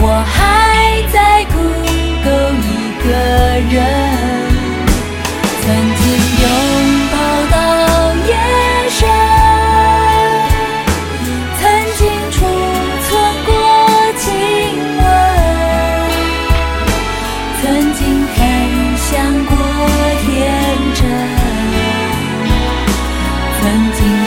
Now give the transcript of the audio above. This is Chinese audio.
我还在苦够一个人，曾经拥抱到夜深，曾经储存过亲吻，曾经很想过天真，曾经